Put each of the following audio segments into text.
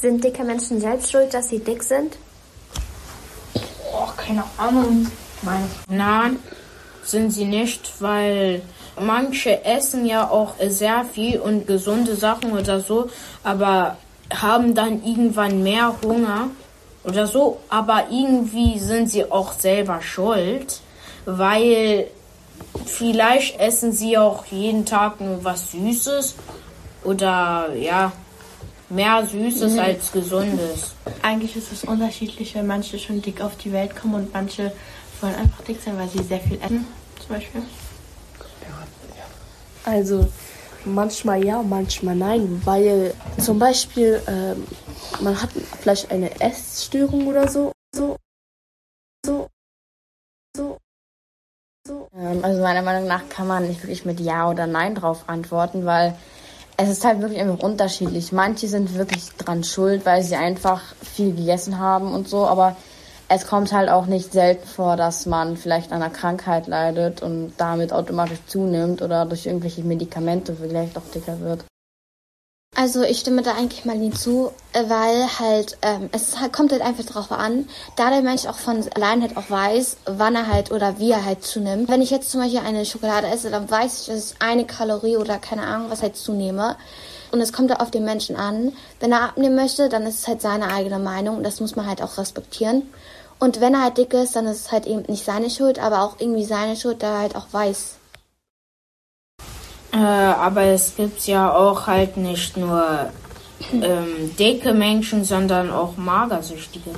Sind dicke Menschen selbst schuld, dass sie dick sind? Oh, keine Ahnung. Nein, sind sie nicht, weil manche essen ja auch sehr viel und gesunde Sachen oder so, aber haben dann irgendwann mehr Hunger oder so, aber irgendwie sind sie auch selber schuld, weil vielleicht essen sie auch jeden Tag nur was Süßes oder ja, mehr Süßes als Gesundes. Eigentlich ist es unterschiedlich, weil manche schon dick auf die Welt kommen und manche wollen einfach dick sein, weil sie sehr viel essen, zum Beispiel. Also manchmal ja, manchmal nein, weil zum Beispiel man hat vielleicht eine Essstörung oder so. Also meiner Meinung nach kann man nicht wirklich mit Ja oder Nein drauf antworten, weil es ist halt wirklich einfach unterschiedlich. Manche sind wirklich dran schuld, weil sie einfach viel gegessen haben und so, aber es kommt halt auch nicht selten vor, dass man vielleicht an einer Krankheit leidet und damit automatisch zunimmt oder durch irgendwelche Medikamente vielleicht auch dicker wird. Also ich stimme da eigentlich mal hinzu, weil halt kommt halt einfach drauf an, da der Mensch auch von allein halt auch weiß, wann er halt oder wie er halt zunimmt. Wenn ich jetzt zum Beispiel eine Schokolade esse, dann weiß ich, dass ich eine Kalorie oder keine Ahnung was halt zunehme. Und es kommt halt auf den Menschen an. Wenn er abnehmen möchte, dann ist es halt seine eigene Meinung und das muss man halt auch respektieren. Und wenn er halt dick ist, dann ist es halt eben nicht seine Schuld, aber auch irgendwie seine Schuld, da er halt auch weiß. Aber es gibt ja auch halt nicht nur dicke Menschen, sondern auch Magersüchtige.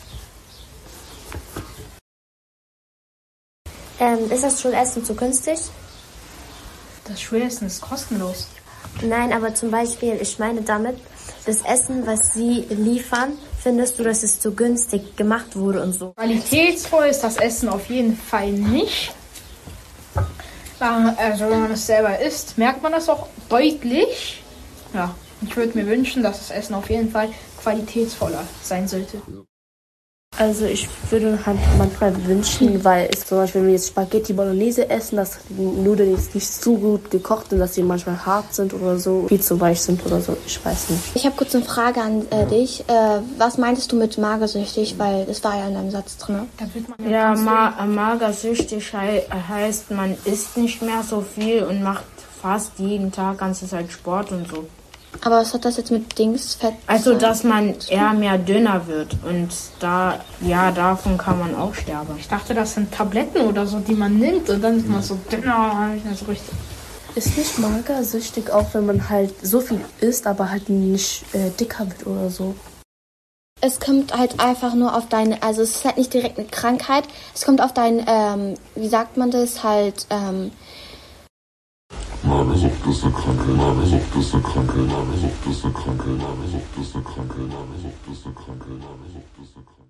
Ist das Schulessen zu günstig? Das Schulessen ist kostenlos. Nein, aber zum Beispiel, ich meine damit, das Essen, was sie liefern, findest du, dass es zu günstig gemacht wurde und so? Qualitätsvoll ist das Essen auf jeden Fall nicht. Also wenn man es selber isst, merkt man das auch deutlich. Ja, ich würde mir wünschen, dass das Essen auf jeden Fall qualitätsvoller sein sollte. Also ich würde halt manchmal wünschen, weil es zum Beispiel, wenn wir jetzt Spaghetti Bolognese essen, dass die Nudeln jetzt nicht so gut gekocht sind, dass sie manchmal hart sind oder so, viel zu weich sind oder so, ich weiß nicht. Ich habe kurz eine Frage an dich. Was meintest du mit magersüchtig? Weil das war ja in deinem Satz drin. Ja, magersüchtig heißt, man isst nicht mehr so viel und macht fast jeden Tag ganze Zeit Sport und so. Aber was hat das jetzt mit Fett? Also, dass man eher mehr dünner wird und davon kann man auch sterben. Ich dachte, das sind Tabletten oder so, die man nimmt und dann ist man so dünner, so richtig. Ist nicht magersüchtig auch, wenn man halt so viel isst, aber halt nicht dicker wird oder so? Es kommt halt einfach nur auf deine, also es ist halt nicht direkt eine Krankheit, es kommt auf dein, wie sagt man das, halt, Magersucht ist eine Krankheit, Magersucht ist eine Krankheit, Magersucht ist eine Krankheit, Magersucht ist eine Krankheit, Magersucht ist eine Krankheit, Magersucht ist eine Krankheit.